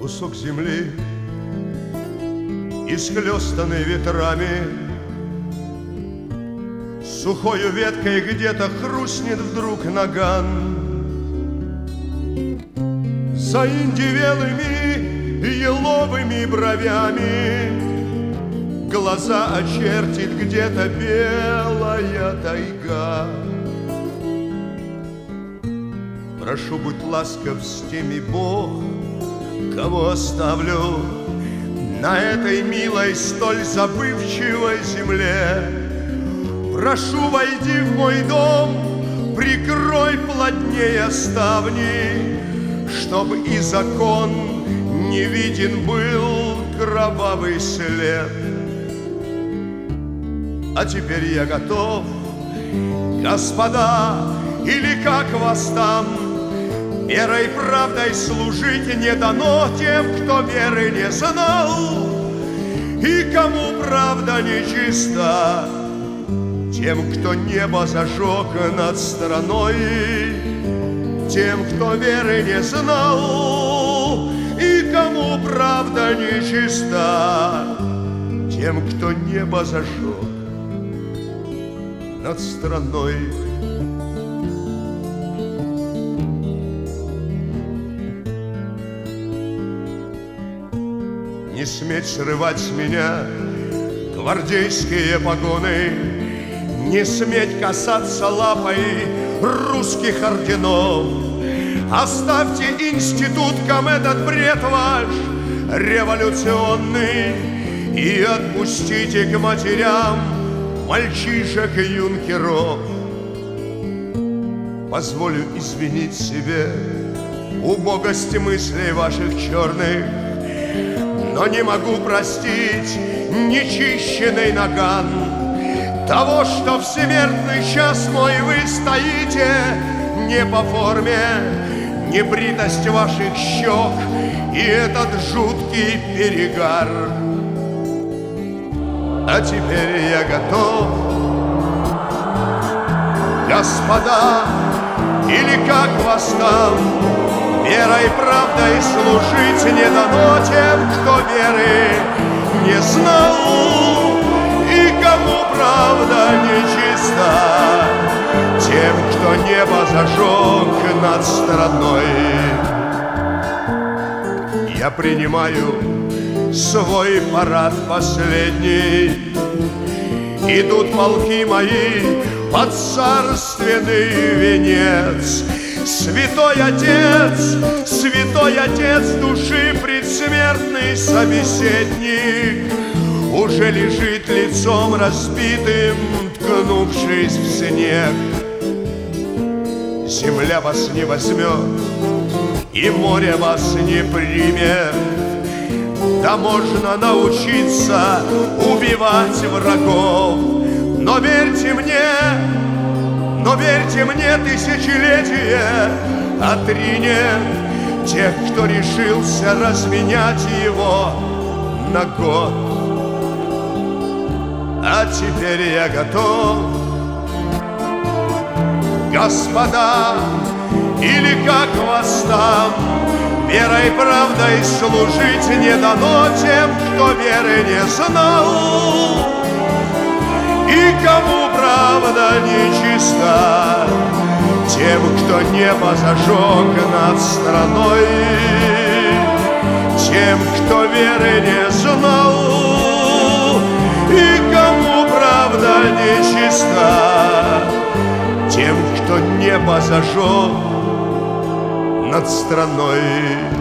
Кусок земли, исхлёстанный ветрами, сухою веткой где-то хрустнет вдруг наган. За индивелыми еловыми бровями глаза очертит где-то белая тайга. Прошу, будь ласков с теми, Бог, кого оставлю на этой милой, столь забывчивой земле. Прошу, войди в мой дом, прикрой плотнее ставни, чтоб и закон не виден был кровавый след. А теперь я готов, господа, или как вас там, верой, правдой служить не дано тем, кто веры не знал, и кому правда нечиста, тем, кто небо зажег над страной, тем, кто веры не знал, и кому правда нечиста, тем, кто небо зажег над страной. Не сметь срывать с меня гвардейские погоны, не сметь касаться лапой русских орденов. Оставьте институткам этот бред ваш революционный и отпустите к матерям мальчишек и юнкеров. Позволю извинить себе убогость мыслей ваших черных, но не могу простить нечищенный наган того, что в смертный час мой вы стоите не по форме, небритость ваших щек и этот жуткий перегар. А теперь я готов, господа, или как вас там, верой, правдой служить не дано тем, кто веры не знал, и кому правда нечиста, тем, кто небо зажег над страной. Я принимаю свой парад последний, идут полки мои под царственный венец. Святой Отец души предсмертный собеседник уже лежит лицом разбитым, ткнувшись в снег. Земля вас не возьмет, и море вас не примет. Да можно научиться убивать врагов, но верьте мне, тысячелетие отринет тех, кто решился разменять его на год. А теперь я готов, господа, или как вас там, верой, правдой служить не дано тем, кто веры не знал, и кому правда нечиста, тем, кто небо зажег над страной, тем, кто веры не знал, и кому правда нечиста, тем, кто небо зажег над страной.